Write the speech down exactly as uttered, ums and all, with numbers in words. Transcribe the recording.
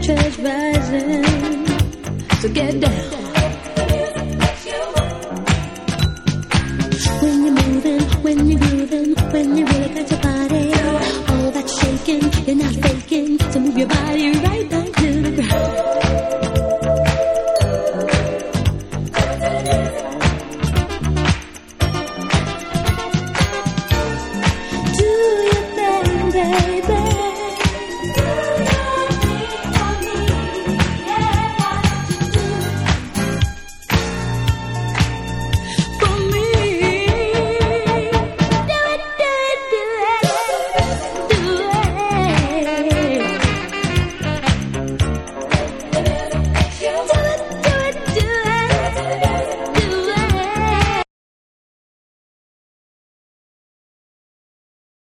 temperature's rising, so get down. When you're moving, when you're grooving, when you really got your body, all that shaking, you're not faking, so move your body.